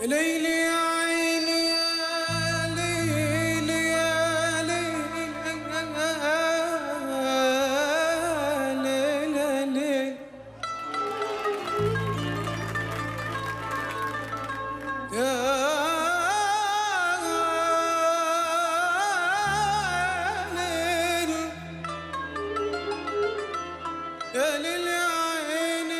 ليلي يا عيني يا ليلي يا ليلي يا ليلي يا ليلي يا عيني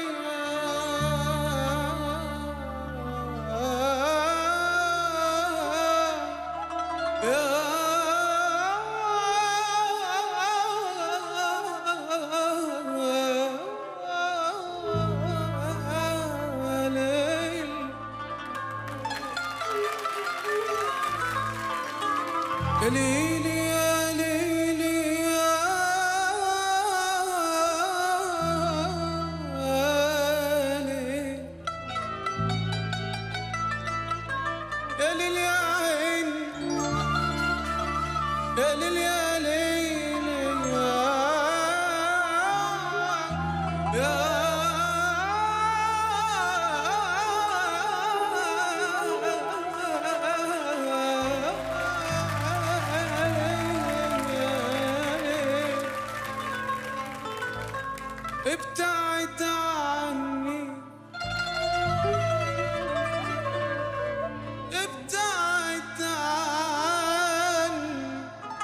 يا ليلي يا ليلي يا ليلي يا عيني يا ليلي يا ليلي ابتعد عني ابتعد عني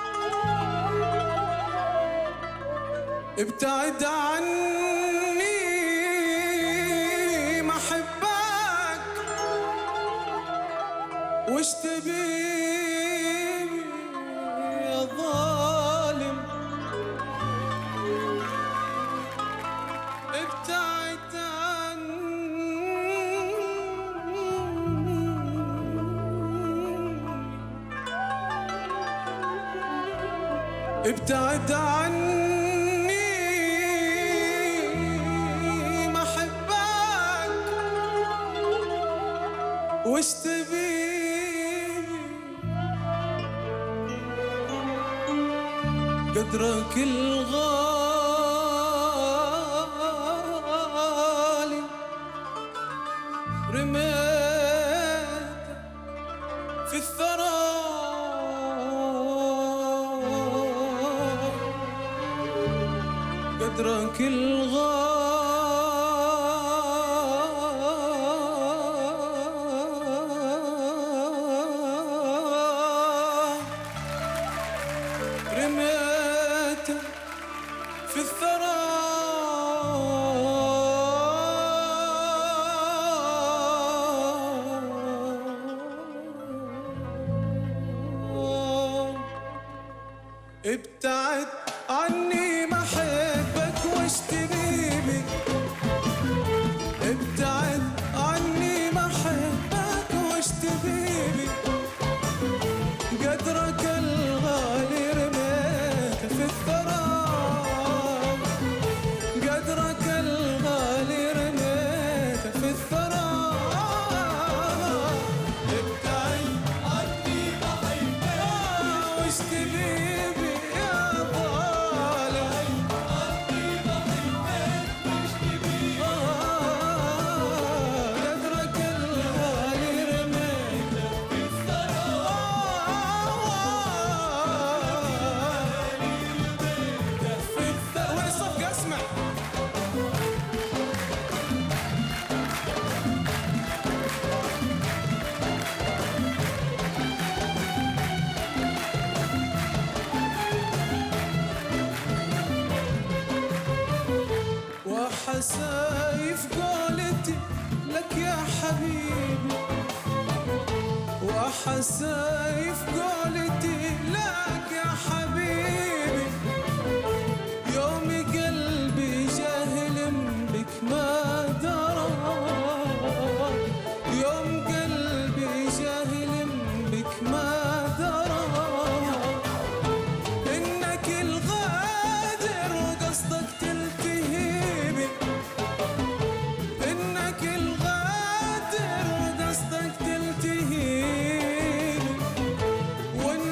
ابتعد عني ما احبك وش تبيني يا ظالم ابتعد عني ابتعد عني ما احبك وش تبيني قدرك الغالي رميت في الثرى قدرك رميت في الثرى ابتعد عني ما احبك وش تبيني ابتعد عني ما احبك وش تبيني قدرك الغالي رميت في الثرى قدرك الغالي رميت في الثرى ابتعد عني ما احبك وش تبيني يا ظالم عني ما احبك وش تبيني قدرك الغالي رميت في الثرى وين صفقة اسمع وحسايف قولتي لك يا حبيبي وحسايف قولتي لك يا حبيبي يوم قلبي جاهل بك ما درى يوم قلبي جاهل بك ما درى إنك الغادر وقصدك تلتهيبي إنك الغادر وقصدك تلتهيبي وإن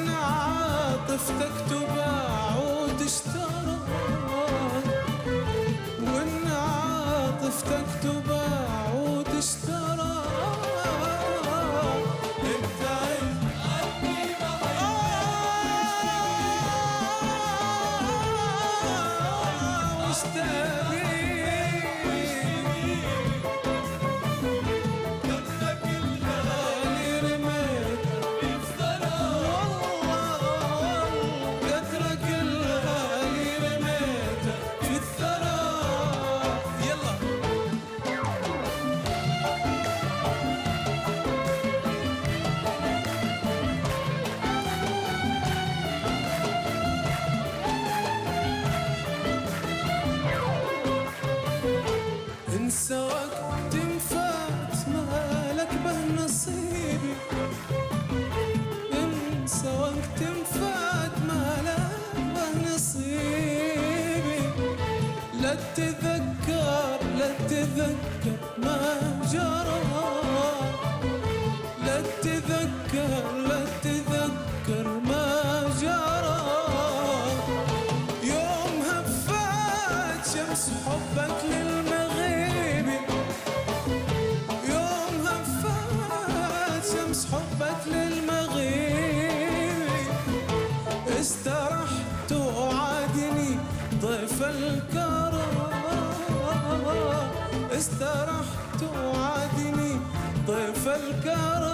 تذكر ما جرى. يوم هفات شمس حبك للمغيب، يوم هفات شمس حبك للمغيب، استرحت وعادني ضيف الكرم، استرحت وعادني ضيف الكرم.